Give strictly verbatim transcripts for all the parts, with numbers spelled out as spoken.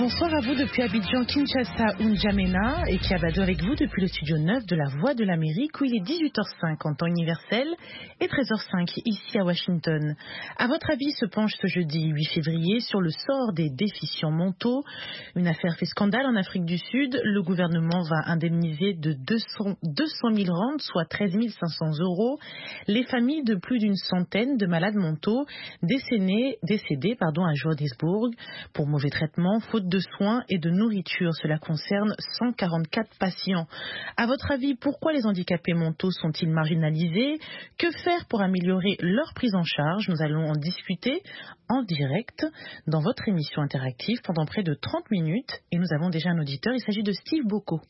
Bonsoir à vous depuis Abidjan, Kinshasa ou N'Djamena et Kiabado avec vous depuis le studio neuf de la Voix de l'Amérique où il est dix-huit heures cinq en temps universel et treize heures cinq ici à Washington. À votre avis se penche ce jeudi huit février sur le sort des déficients mentaux. Une affaire fait scandale en Afrique du Sud. Le gouvernement va indemniser de deux cent mille rands, soit treize mille cinq cents euros, les familles de plus d'une centaine de malades mentaux décédés, décédés pardon, à Johannesburg pour mauvais traitement, faute de soins et de nourriture. Cela concerne cent quarante-quatre patients. À votre avis, pourquoi les handicapés mentaux sont-ils marginalisés? Que faire pour améliorer leur prise en charge? Nous allons en discuter en direct dans votre émission interactive pendant près de trente minutes. Et nous avons déjà un auditeur, il s'agit de Steve Boko.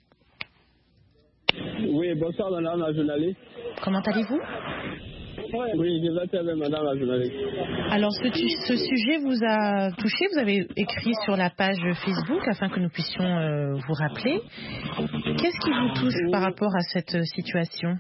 Oui, bonsoir madame la journaliste. Comment allez-vous? Oui, je vais très bien madame la journaliste. Alors ce, ce sujet vous a touché, vous avez écrit sur la page Facebook afin que nous puissions euh, vous rappeler. Qu'est-ce qui vous touche par rapport à cette situation?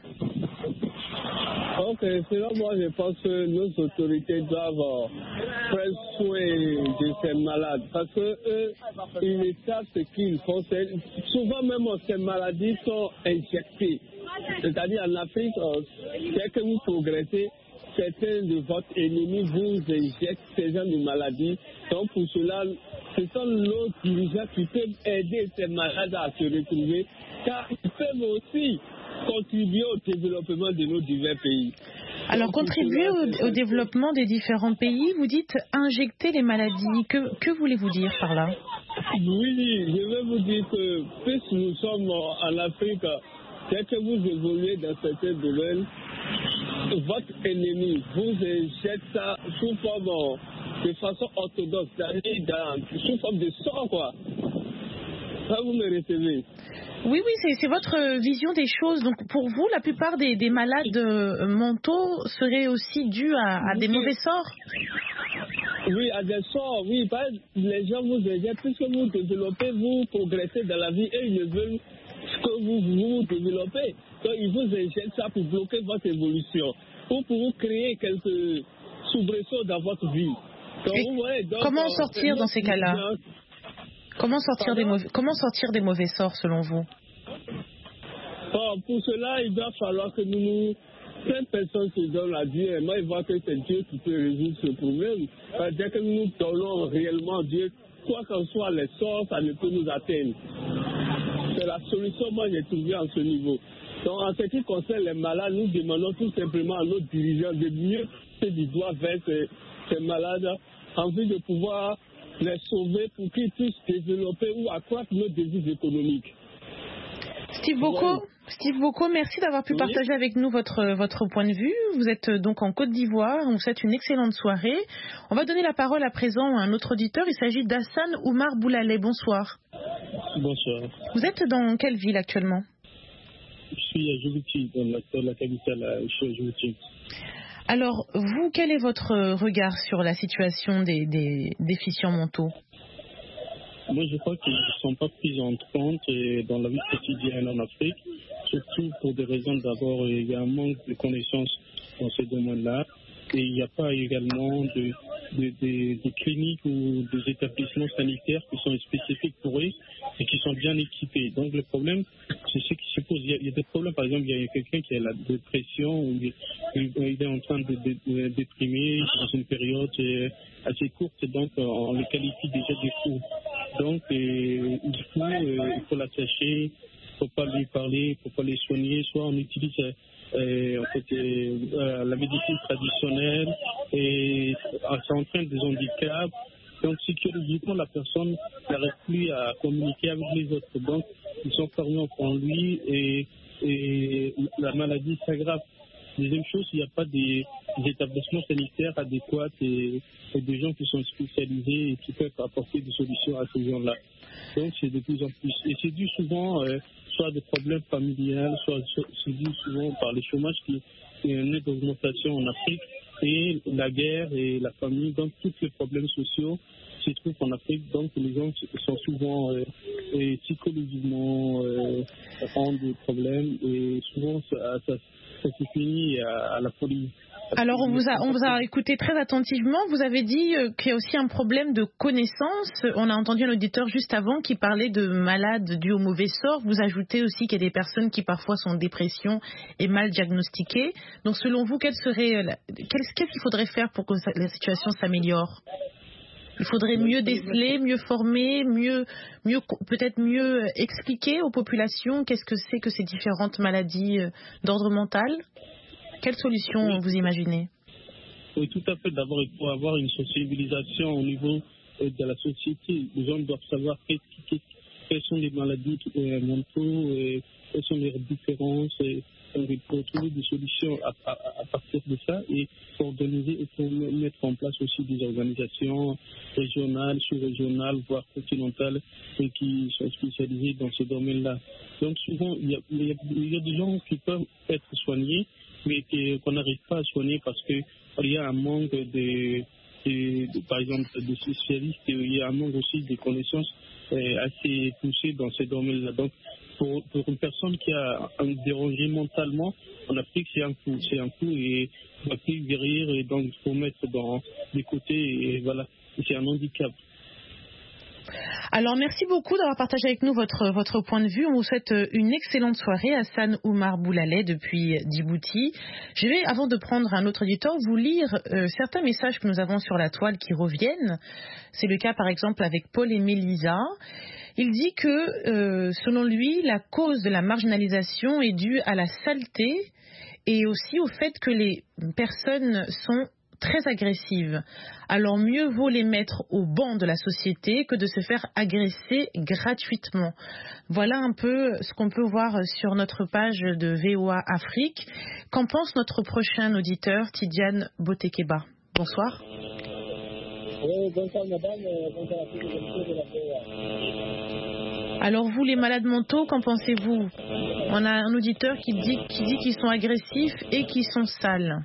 Ok, selon moi je pense que nos autorités doivent prendre soin de ces malades parce que eux, ils savent ce qu'ils font. Souvent même ces maladies sont injectées. C'est-à-dire en Afrique, dès que vous progressez, certains de votre ennemi vous injectent ces genre de maladies. Donc pour cela, ce sont nos dirigeants qui peuvent aider ces malades à se retrouver, car ils peuvent aussi contribuer au développement de nos divers pays. Alors, Donc, contribuer cela, au, au développement des différents pays, vous dites injecter les maladies. Que, que voulez-vous dire par là? Oui, je vais vous dire que puisque nous sommes en Afrique, dès que vous évoluez dans certains domaines, votre ennemi vous injecte ça sous forme de façon orthodoxe, c'est-à-dire sous forme de sang, quoi. Ça, vous me recevez? Oui, oui, c'est, c'est votre vision des choses. Donc, pour vous, la plupart des, des malades euh, mentaux seraient aussi dus à, à des mauvais sorts? Oui, à des sorts, oui. Pas, les gens vous injectent, puisque vous développez, vous progressez dans la vie et ils ne veulent que vous vous développez. Donc, ils vous injectent ça pour bloquer votre évolution ou pour vous créer quelques soubresauts dans votre vie. Donc, vous voyez, donc, comment sortir dans ces cas-là? Comment sortir, des mauvais, comment sortir des mauvais sorts selon vous? Bon, pour cela, il doit falloir que nous nous... Plein de personnes se donnent à Dieu et moi, je vois que c'est Dieu qui peut résoudre ce problème. Dès que nous nous donnons réellement à Dieu, quoi qu'en soit les sorts, ça ne peut nous atteindre. C'est la solution, moi, j'ai trouvé en ce niveau. Donc, en ce qui concerne les malades, nous demandons tout simplement à nos dirigeants de mieux pousser du doigt vers ces, ces malades en vue de pouvoir les sauver pour qu'ils puissent développer ou accroître nos devises économiques. Steve Boko, ouais. Steve Boko, merci d'avoir pu oui. partager avec nous votre, votre point de vue. Vous êtes donc en Côte d'Ivoire, on vous souhaite une excellente soirée. On va donner la parole à présent à un autre auditeur, il s'agit d'Hassan Oumar Boulalé. Bonsoir. Bonsoir. Vous êtes dans quelle ville actuellement? Je suis à Djibouti, dans la, la capitale, je suis à Djibouti. Alors, vous, quel est votre regard sur la situation des, des déficients mentaux? Moi, je crois qu'ils ne sont pas pris en compte dans la vie quotidienne en Afrique, surtout pour des raisons d'abord, il y a un manque de connaissances dans ce domaine-là, et il n'y a pas également de, de, de, de cliniques ou des établissements sanitaires qui sont spécifiques pour eux et qui sont bien équipés. Donc le problème, c'est ce qui se pose. Il y a, il y a des problèmes, par exemple, il y a quelqu'un qui a la dépression, ou il, il est en train de, de, de déprimer dans une période assez courte, donc on le qualifie déjà de fou. Donc euh, il faut, euh, il faut l'attacher, il ne faut pas lui parler, il ne faut pas les soigner, soit on utilise euh, en fait, euh, la médecine traditionnelle et ça entraîne des handicaps. Donc psychologiquement la personne n'arrive plus à communiquer avec les autres. Donc ils sont fermés en lui et, et la maladie s'aggrave. Deuxième chose, il n'y a pas des, des établissements sanitaires adéquats et, et des gens qui sont spécialisés et qui peuvent apporter des solutions à ces gens-là. Donc c'est de plus en plus. Et c'est dû souvent euh, soit des problèmes familiaux, soit c'est dû souvent par le chômage qui est une nette augmentation en Afrique et la guerre et la famille. Donc tous les problèmes sociaux se trouvent en Afrique. Donc les gens sont souvent euh, et psychologiquement euh, ont des problèmes et souvent ça, ça ça se finit à, à la folie. Alors, on vous a, on vous a écouté très attentivement. Vous avez dit euh, qu'il y a aussi un problème de connaissance. On a entendu un auditeur juste avant qui parlait de malades dus au mauvais sort. Vous ajoutez aussi qu'il y a des personnes qui parfois sont en dépression et mal diagnostiquées. Donc, selon vous, quelle serait, la- qu'est-ce qu'est-ce qu'il faudrait faire pour que ça- la situation s'améliore ? Il faudrait mieux déceler, mieux former, mieux, mieux peut-être mieux expliquer aux populations qu'est-ce que c'est que ces différentes maladies euh, d'ordre mental. Quelle solution Oui, vous imaginez ? oui, tout à fait. D'abord, il faut avoir une sensibilisation au niveau euh, de la société. Les gens doivent savoir qu'est- qu'est- quelles sont les maladies euh, mentaux, et quelles sont les différences. Et, donc, il faut trouver des solutions à, à, à partir de ça et pour organiser et pour mettre en place aussi des organisations régionales, sous-régionales, voire continentales, et qui sont spécialisées dans ce domaine-là. Donc souvent, il y a, il y a, il y a des gens qui peuvent être soignés, mais que- qu'on n'arrive pas à soigner parce qu'il y a un manque de, de, de- par exemple, de spécialistes, et il y a un manque aussi de connaissances euh, assez poussées dans ces domaines-là. Donc, pour, pour une personne qui a un dérangé mentalement, en Afrique, c'est un coup, c'est un coup et il ne va plus guérir, et donc il faut mettre dans les côtés, et voilà, c'est un handicap. Alors, merci beaucoup d'avoir partagé avec nous votre, votre point de vue. On vous souhaite une excellente soirée. Hassan Oumar Boulaleh depuis Djibouti. Je vais, avant de prendre un autre auditeur, vous lire euh, certains messages que nous avons sur la toile qui reviennent. C'est le cas, par exemple, avec Paul et Mélisa. Il dit que, euh, selon lui, la cause de la marginalisation est due à la saleté et aussi au fait que les personnes sont très agressives. Alors mieux vaut les mettre au banc de la société que de se faire agresser gratuitement. Voilà un peu ce qu'on peut voir sur notre page de V O A Afrique. Qu'en pense notre prochain auditeur, Tidiane Botekeba? Bonsoir. Oui, bonsoir madame, bonsoir à tous les auditeurs de la V O A. Alors vous, les malades mentaux, qu'en pensez-vous? On a un auditeur qui dit qui dit qu'ils sont agressifs et qu'ils sont sales.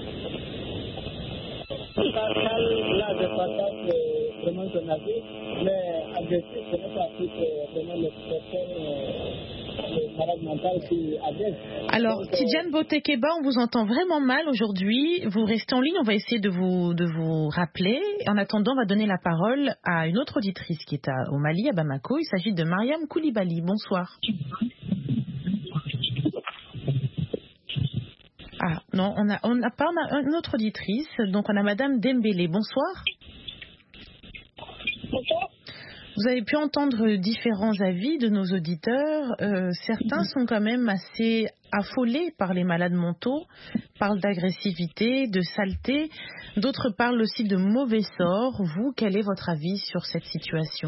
Là, je partage vraiment ton avis, mais agressif, ce n'est pas tout vraiment les personnes, les malades mentales qui agressent. Alors, Donc, Tidiane Botekeba, on vous entend vraiment mal aujourd'hui. Vous restez en ligne, on va essayer de vous, de vous rappeler. En attendant, on va donner la parole à une autre auditrice qui est à, au Mali, à Bamako. Il s'agit de Mariam Koulibaly. Bonsoir. Ah, non, on a, on a pas on a une autre auditrice. Donc, on a Madame Dembélé. Bonsoir. Bonsoir. Vous avez pu entendre différents avis de nos auditeurs. Euh, certains sont quand même assez affolés par les malades mentaux, parlent d'agressivité, de saleté. D'autres parlent aussi de mauvais sort. Vous, quel est votre avis sur cette situation?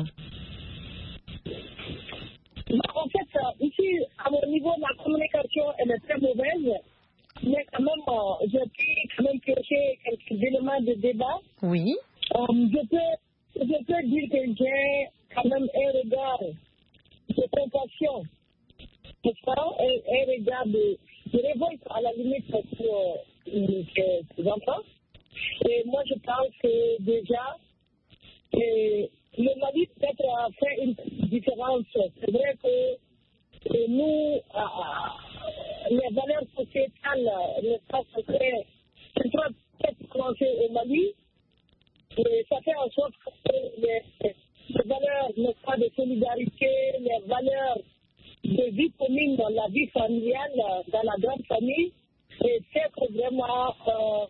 En fait, ici, à mon niveau, la communication elle est très mauvaise, mais quand même, j'ai pu quand même piocher quelques éléments de débat. Oui. Um, je, peux, je peux dire que j'ai quand même un regard de compassion, c'est ça, un, un regard de, de révolte à la limite pour euh, ces enfants. Et moi, je pense que déjà, et le Mali peut-être a fait une différence. C'est vrai que et nous, euh, les valeurs sociétales ne sont pas très, peut-être prononcées au Mali. Et ça fait en sorte que les, les valeurs, n'est-ce pas, de solidarité, les valeurs de vie commune dans la vie familiale, dans la grande famille, et c'est que vraiment, euh,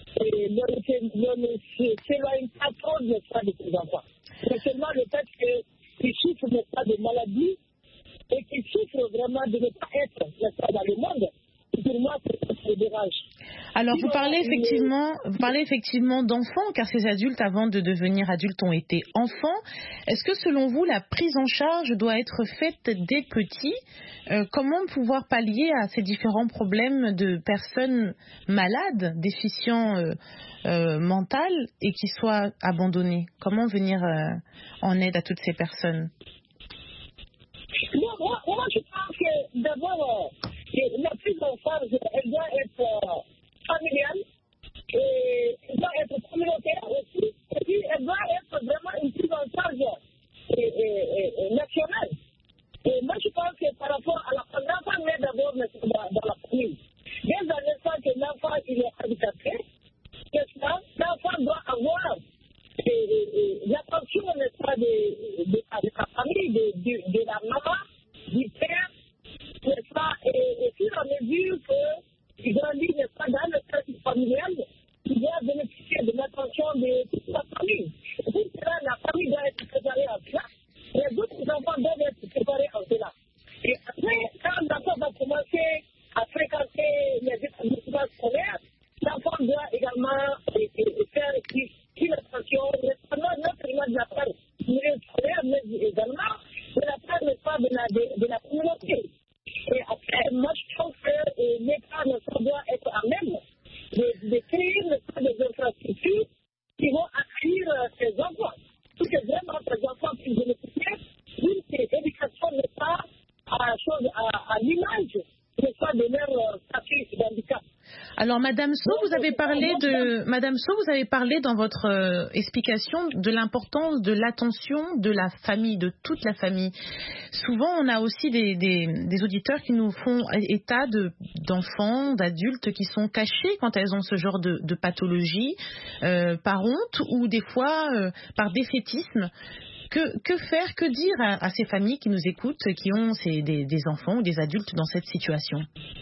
ne s'éloigne pas trop, n'est-ce pas, de ces enfants. C'est seulement le fait qu'ils souffrent, n'est-ce pas, de maladies et qu'ils souffrent vraiment de ne pas être, n'est-ce pas, dans le monde. Pour moi, c'est ce qui me dérange. Alors, Si vous parlez on, effectivement, vous parlez effectivement d'enfants, car ces adultes, avant de devenir adultes, ont été enfants. Est-ce que, selon vous, la prise en charge doit être faite dès petits? euh, Comment pouvoir pallier à ces différents problèmes de personnes malades, déficients euh, euh, mentales, et qui soient abandonnées? Comment venir euh, en aide à toutes ces personnes? Moi, moi, moi, je pense que d'abord, euh, la prise en charge, elle doit être euh, familiale, et elle doit être communautaire aussi, et puis elle doit être vraiment une prise en charge et, et, et, nationale. Et moi, je pense que par rapport à la l'enfant naît d'abord dans, dans la famille. Dès un instant que l'enfant il est handicapé, pas des infrastructures qui vont accueillir euh, ces enfants. Parce que vraiment, ces enfants qui bénéficient d'une éducation n'est pas à, chose, à, à l'image, n'est pas de leur euh, statut d'handicap. Alors, Madame So, vous avez parlé de, Madame So, vous avez parlé dans votre euh, explication de l'importance de l'attention de la famille, de toute la famille. Souvent, on a aussi des, des, des auditeurs qui nous font état de, d'enfants, d'adultes qui sont cachés quand elles ont ce genre de, de pathologie, euh, par honte ou des fois euh, par défaitisme. Que, que faire, que dire à, à ces familles qui nous écoutent, qui ont ces, des, des enfants ou des adultes dans cette situation?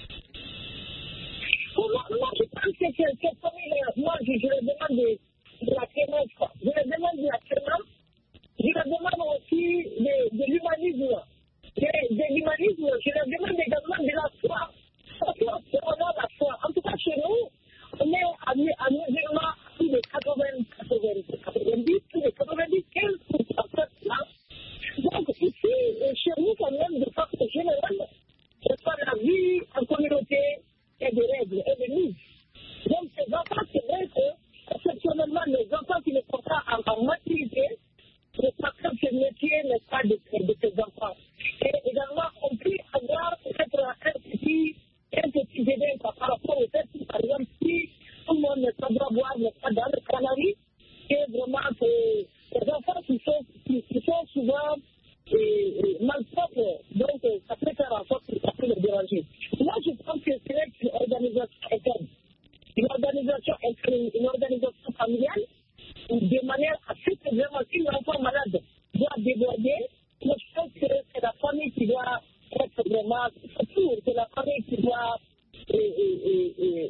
Moi, moi, je pense que ces, ces familles, moi, je, je leur demande de, de la clémence, quoi. Je leur demande de la clémence. Je leur demande aussi de, de l'humanisme. De, de l'humanisme, je leur demande également de la foi. Parce qu'on a la foi. En tout cas, chez nous, on est à, à musulmans plus de quatre-vingts, quatre-vingt-dix, plus de quatre-vingt-dix, quinze pour cent. Donc, ici, chez nous, quand même, de façon générale, c'est pas la vie en communauté et des règles et des limites. Donc, ces enfants, c'est vrai que, exceptionnellement, les enfants qui ne sont pas en, en maturité, ne savent pas que ce métier n'est pas de, de ces enfants. Et également, on peut avoir peut-être un petit, un petit dédain par rapport au fait que, par exemple, si tout le monde ne peut pas boire, n'est pas dans le canari, c'est vraiment que les enfants qui sont, qui, qui sont souvent et, et malpropres, donc ça peut faire en sorte que ça peut les déranger. Moi, je pense que c'est une organisation interne, une organisation interne, une organisation familiale, de manière à ce que vraiment, si l'enfant malade doit déborder, moi, je pense que c'est la famille qui doit être vraiment, surtout, c'est la famille qui doit et, et, et,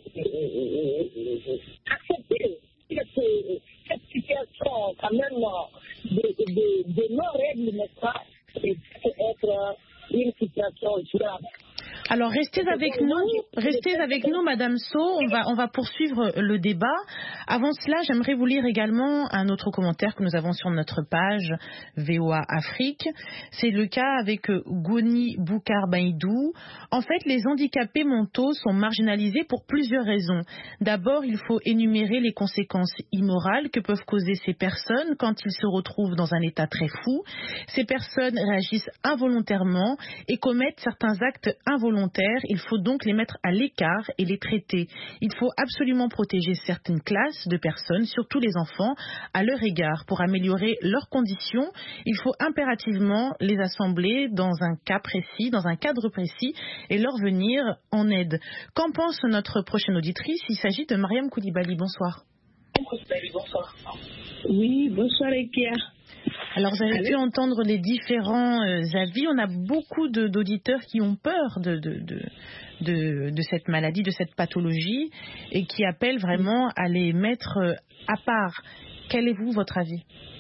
et, accepter cette, cette situation quand même de, de, de non-règles, n'est-ce pas, et être une situation durable. Alors restez avec nous, restez avec nous, Madame So. On va, on va poursuivre le débat. Avant cela, j'aimerais vous lire également un autre commentaire que nous avons sur notre page V O A Afrique. C'est le cas avec Goni Boukar Baïdou. En fait, les handicapés mentaux sont marginalisés pour plusieurs raisons. D'abord, il faut énumérer les conséquences immorales que peuvent causer ces personnes quand ils se retrouvent dans un état très fou. Ces personnes réagissent involontairement et commettent certains actes involontaires. Il faut donc les mettre à l'écart et les traiter. Il faut absolument protéger certaines classes de personnes, surtout les enfants, à leur égard. Pour améliorer leurs conditions, il faut impérativement les assembler dans un cas précis, dans un cadre précis, et leur venir en aide. Qu'en pense notre prochaine auditrice? Il s'agit de Mariam Koulibaly. Bonsoir. Bonsoir. Oui, bonsoir Ekia. Alors, vous avez Allez. pu entendre les différents euh, avis. On a beaucoup de, d'auditeurs qui ont peur de, de, de, de, de cette maladie, de cette pathologie, et qui appellent vraiment à les mettre à part. Quel est, vous, votre avis?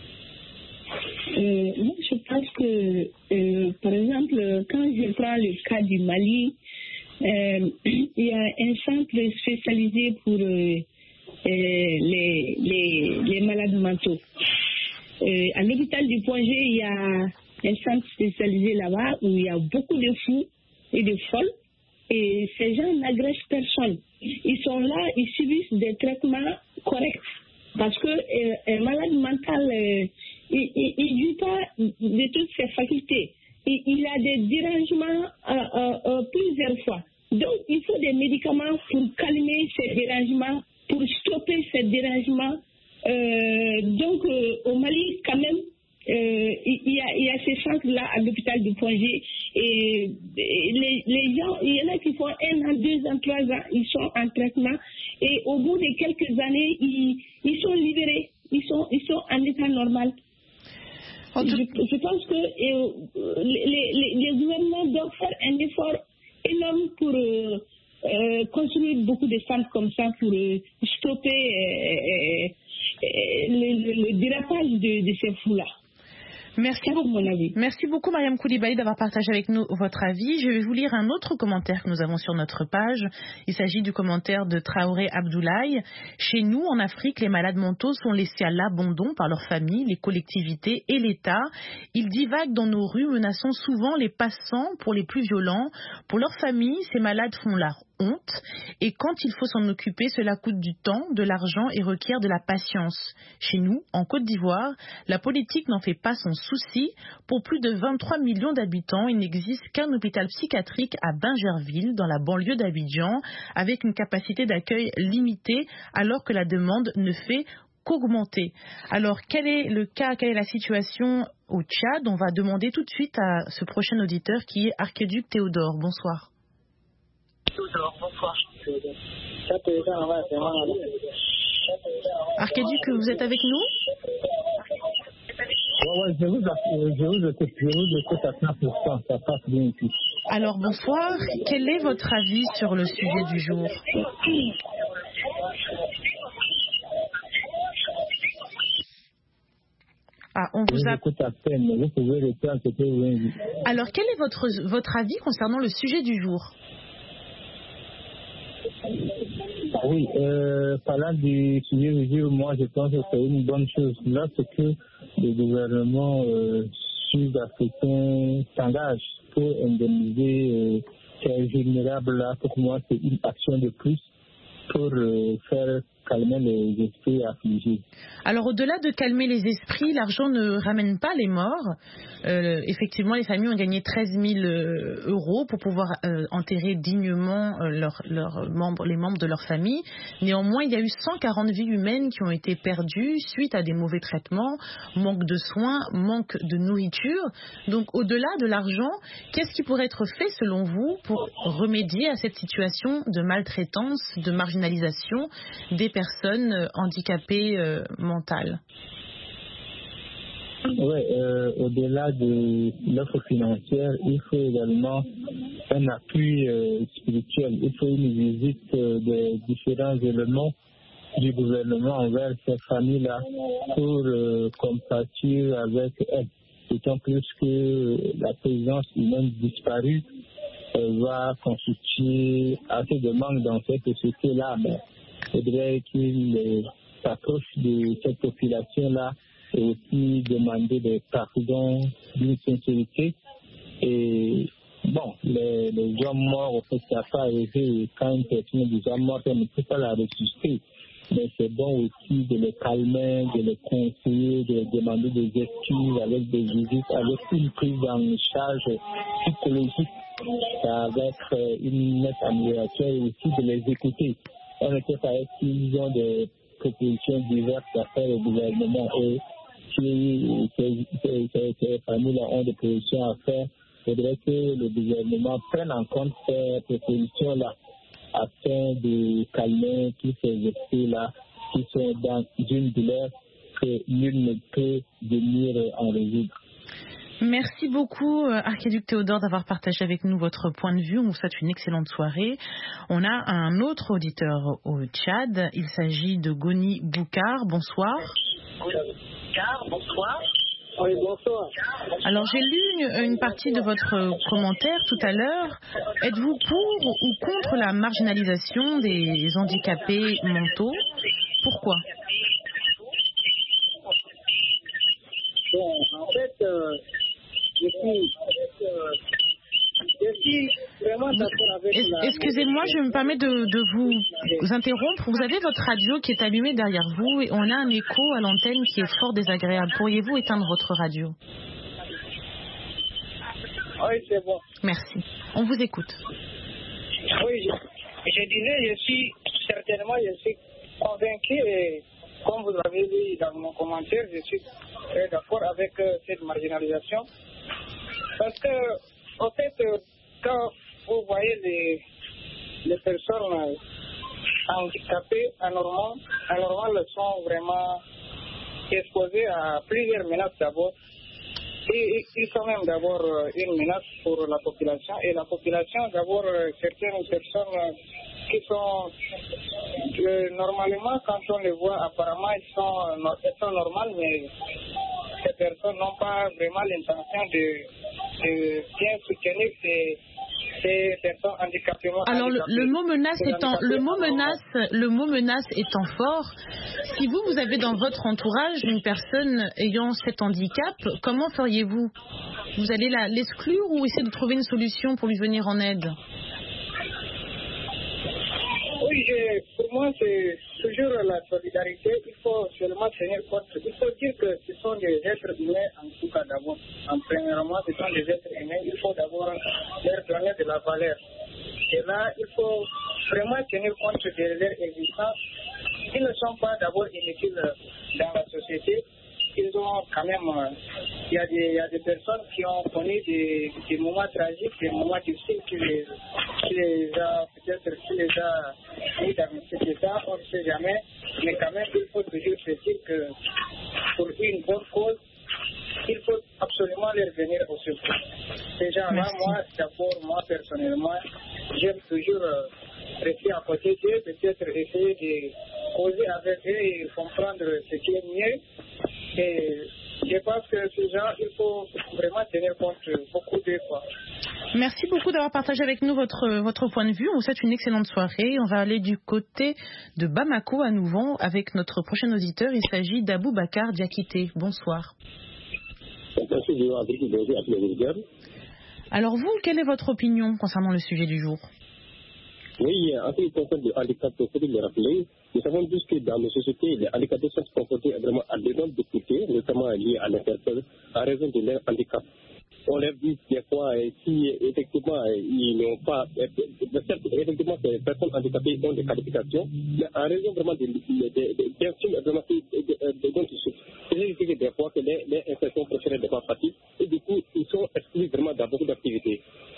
euh, Moi, je pense que, euh, par exemple, quand je prends le cas du Mali, euh, il y a un centre spécialisé pour euh, les, les, les malades mentaux. Euh, à l'hôpital du Point G, il y a un centre spécialisé là-bas où il y a beaucoup de fous et de folles. Et ces gens n'agressent personne. Ils sont là, ils subissent des traitements corrects. Parce que euh, un malade mental, euh, il ne joue pas de toutes ses facultés. Il, il a des dérangements euh, euh, euh, plusieurs fois. Donc, il faut des médicaments pour calmer ces dérangements, pour stopper ces dérangements. Euh, donc, euh, au Mali, quand même, euh, il, y a, il y a ces centres-là à l'hôpital du Point G. Et, et les, les gens, il y en a qui font un an, deux ans, trois ans, ils sont en traitement. Et au bout de quelques années, ils, ils sont libérés. Ils sont, ils sont en état normal. Je, je pense que euh, les, les, les gouvernements doivent faire un effort énorme pour euh, euh, construire beaucoup de centres comme ça pour euh, stopper euh, euh, le, le, le dérapage de, de ces fous-là. Merci beaucoup, mon avis. Merci beaucoup, Mariam Koulibaly, d'avoir partagé avec nous votre avis. Je vais vous lire un autre commentaire que nous avons sur notre page. Il s'agit du commentaire de Traoré Abdoulaye. Chez nous, en Afrique, les malades mentaux sont laissés à l'abandon par leurs familles, les collectivités et l'État. Ils divaguent dans nos rues, menaçant souvent les passants pour les plus violents. Pour leurs familles, ces malades font la honte. Et quand il faut s'en occuper, cela coûte du temps, de l'argent et requiert de la patience. Chez nous, en Côte d'Ivoire, la politique n'en fait pas son souci. Pour plus de vingt-trois millions d'habitants, il n'existe qu'un hôpital psychiatrique à Bingerville, dans la banlieue d'Abidjan, avec une capacité d'accueil limitée, alors que la demande ne fait qu'augmenter. Alors, quel est le cas, quelle est la situation au Tchad? On va demander tout de suite à ce prochain auditeur qui est Archiduc Théodore. Bonsoir. Théodore, bonsoir. Archiduc, vous êtes avec nous? Ouais, ouais, je vous, je vous écoute, je vous écoute à cent pour cent, ça passe bien ici. Alors, bonsoir. Quel est votre avis sur le sujet du jour? Ah, on vous a... à peine, vous pouvez répondre ce que vous avez dit. Alors, quel est votre, votre avis concernant le sujet du jour? Oui, euh, parlant du sujet du jour, moi je pense que c'est une bonne chose. Lorsque le gouvernement euh, sud-africain s'engage pour indemniser euh, ces vulnérables-là, pour moi c'est une action de plus pour euh, faire calmer les esprits affligés. Alors, au-delà de calmer les esprits, l'argent ne ramène pas les morts. Euh, effectivement, les familles ont gagné treize mille euros pour pouvoir euh, enterrer dignement euh, leurs leur membres, les membres de leur famille. Néanmoins, il y a eu cent quarante vies humaines qui ont été perdues suite à des mauvais traitements, manque de soins, manque de nourriture. Donc, au-delà de l'argent, qu'est-ce qui pourrait être fait, selon vous, pour remédier à cette situation de maltraitance, de marginalisation des personnes handicapées euh, mentales? Oui, euh, au-delà de l'offre financière, il faut également un appui euh, spirituel. Il faut une visite euh, des différents éléments du gouvernement envers ces familles-là pour euh, compatir avec elles. D'autant plus que la présence humaine disparue euh, va constituer assez de manque dans cette société-là. Mais il faudrait qu'il euh, s'approche de cette population-là et aussi demander des pardons d'une sincérité. Et bon, les, les hommes morts, au fait, ça n'a pas arrivé. Quand une personne est déjà morte, on ne peut pas la ressusciter. Mais c'est bon aussi de les calmer, de les conseiller, de demander des excuses avec des visites, avec une prise en charge psychologique, avec une nette amélioration et aussi de les écouter. On ne sait pas s'ils ont des propositions diverses à faire au gouvernement et si ces, ces, ces, ces familles ont des propositions à faire, il faudrait que le gouvernement prenne en compte ces propositions-là afin de calmer tous ces esprits-là qui sont dans une douleur que nul ne peut venir en résoudre. Merci beaucoup, Archiduc Théodore, d'avoir partagé avec nous votre point de vue. On vous souhaite une excellente soirée. On a un autre auditeur au Tchad. Il s'agit de Goni Boukar. Bonsoir. Boukar, bonsoir. Oui, bonsoir. Alors, j'ai lu une, une partie de votre commentaire tout à l'heure. Êtes-vous pour ou contre la marginalisation des handicapés mentaux? Pourquoi? Bon, en fait, euh, je suis, euh, je suis vraiment d'accord avec es, la... Excusez-moi, je me permets de, de vous interrompre. Vous avez votre radio qui est allumée derrière vous et on a un écho à l'antenne qui est fort désagréable. Pourriez-vous éteindre votre radio? Oui, c'est bon. Merci. On vous écoute. Oui, je, je disais, je suis certainement, je suis convaincu et comme vous l'avez dit dans mon commentaire, je suis très d'accord avec euh, cette marginalisation. Parce que, en fait, euh, quand vous voyez les, les personnes euh, handicapées, anormales, anormales sont vraiment exposées à plusieurs menaces d'abord. Et ils sont même d'abord euh, une menace pour la population. Et la population, d'abord, euh, certaines personnes euh, qui sont euh, normalement, quand on les voit, apparemment, ils sont, euh, elles sont normales, mais ces personnes n'ont pas vraiment l'intention de, de bien soutenir ces, ces personnes handicapées. Alors le, le mot menace étant le mot menace le mot menace étant fort, si vous vous avez dans votre entourage une personne ayant cet handicap, comment feriez-vous? Vous allez la, l'exclure ou essayer de trouver une solution pour lui venir en aide? moi, c'est toujours la solidarité. Il faut seulement tenir compte. Il faut dire que ce sont des êtres humains, en tout cas d'abord. En premièrement, ce sont des êtres humains. Il faut d'abord leur donner de la valeur. Et là, il faut vraiment tenir compte de leur existence. Ils ne sont pas d'abord inutiles dans la société. Ils ont quand même, il y a des, il y a des personnes qui ont connu des, des moments tragiques, des moments difficiles qui les, qui les a, peut-être, qui les a mis dans cet état, on ne sait jamais. Mais quand même, il faut toujours se dire que pour une bonne cause, il faut absolument leur venir au secours. Ces gens-là, moi, d'abord, moi, personnellement, j'aime toujours euh, rester à côté d'eux, peut-être essayer de causer avec eux et comprendre ce qui est mieux. Et je pense que ces gens, il faut vraiment tenir compte beaucoup d'eux. Merci beaucoup d'avoir partagé avec nous votre, votre point de vue. On vous souhaite une excellente soirée. On va aller du côté de Bamako à nouveau avec notre prochain auditeur. Il s'agit d'Aboubacar Diakité. Bonsoir. Alors vous, quelle est votre opinion concernant le sujet du jour? Oui, en ce qui concerne le handicap, il faut le rappeler. Nous savons tous que dans nos sociétés, les handicapés sont confrontés vraiment à de nombreuses difficultés, notamment liées à l'interpelle, à raison de leur handicap. On l'a vu des fois, si effectivement ils n'ont pas, certes, effectivement, ces personnes handicapées ont des qualifications, mais en raison vraiment des questions vraiment dont ils souffrent. C'est-à-dire que des fois que les, les insertions professionnelles ne sont pas pratiques et du coup, ils sont exclus vraiment dans beaucoup d'activités.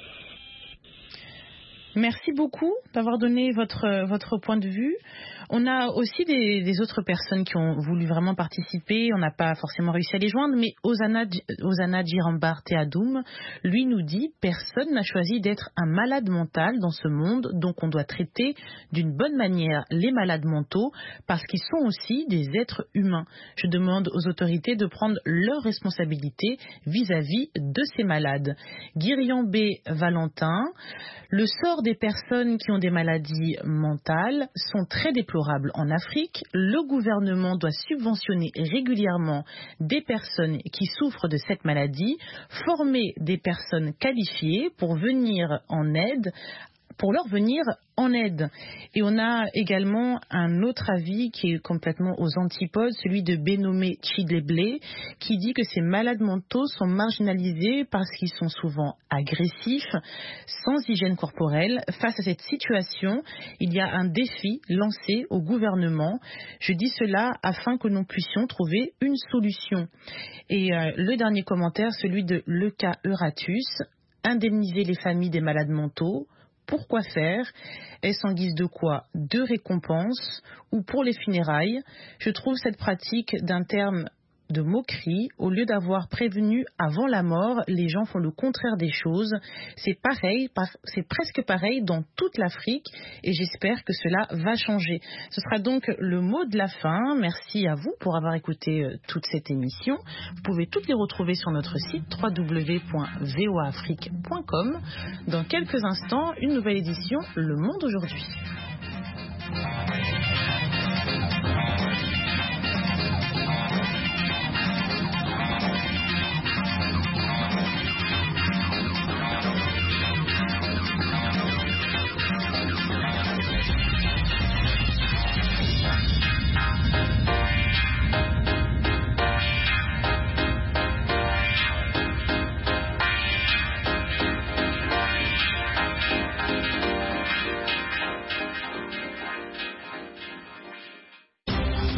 Merci beaucoup d'avoir donné votre, votre point de vue. On a aussi des, des autres personnes qui ont voulu vraiment participer. On n'a pas forcément réussi à les joindre, mais Osana, Osana Djirambar Teadoum, lui nous dit « Personne n'a choisi d'être un malade mental dans ce monde, donc on doit traiter d'une bonne manière les malades mentaux parce qu'ils sont aussi des êtres humains. Je demande aux autorités de prendre leurs responsabilités vis-à-vis de ces malades. » Guirian B. Valentin, le sort des personnes qui ont des maladies mentales sont très déplorables en Afrique. Le gouvernement doit subventionner régulièrement des personnes qui souffrent de cette maladie, former des personnes qualifiées pour venir en aide pour leur venir en aide. Et on a également un autre avis qui est complètement aux antipodes, celui de Benome Chidleble, qui dit que ces malades mentaux sont marginalisés parce qu'ils sont souvent agressifs, sans hygiène corporelle. Face à cette situation, il y a un défi lancé au gouvernement. Je dis cela afin que nous puissions trouver une solution. Et euh, le dernier commentaire, celui de Leka Euratus, indemniser les familles des malades mentaux. Pourquoi faire? Est-ce en guise de quoi? De récompense ou pour les funérailles? Je trouve cette pratique d'un terme de moquerie. Au lieu d'avoir prévenu avant la mort, les gens font le contraire des choses. C'est pareil, c'est presque pareil dans toute l'Afrique et j'espère que cela va changer. Ce sera donc le mot de la fin. Merci à vous pour avoir écouté toute cette émission. Vous pouvez toutes les retrouver sur notre site w w w point v o a afrique point com. Dans quelques instants, une nouvelle édition Le Monde aujourd'hui.